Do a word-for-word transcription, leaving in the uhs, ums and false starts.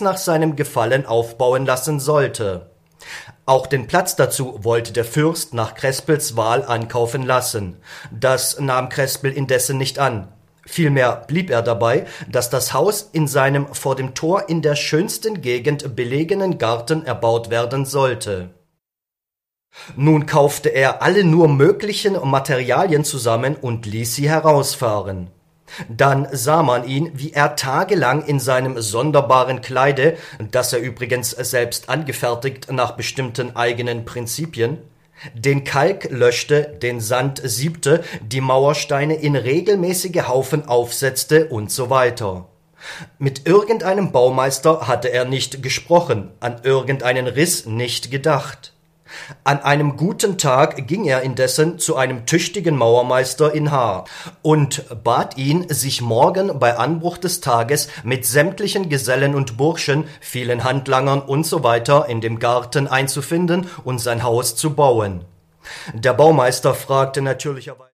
nach seinem Gefallen aufbauen lassen sollte. Auch den Platz dazu wollte der Fürst nach Crespels Wahl ankaufen lassen. Das nahm Crespel indessen nicht an. Vielmehr blieb er dabei, dass das Haus in seinem vor dem Tor in der schönsten Gegend belegenen Garten erbaut werden sollte. Nun kaufte er alle nur möglichen Materialien zusammen und ließ sie herausfahren. Dann sah man ihn, wie er tagelang in seinem sonderbaren Kleide, das er übrigens selbst angefertigt nach bestimmten eigenen Prinzipien, den Kalk löschte, den Sand siebte, die Mauersteine in regelmäßige Haufen aufsetzte und so weiter. Mit irgendeinem Baumeister hatte er nicht gesprochen, an irgendeinen Riss nicht gedacht. An einem guten Tag ging er indessen zu einem tüchtigen Mauermeister in Haar und bat ihn, sich morgen bei Anbruch des Tages mit sämtlichen Gesellen und Burschen, vielen Handlangern und so weiter in dem Garten einzufinden und sein Haus zu bauen. Der Baumeister fragte natürlicherweise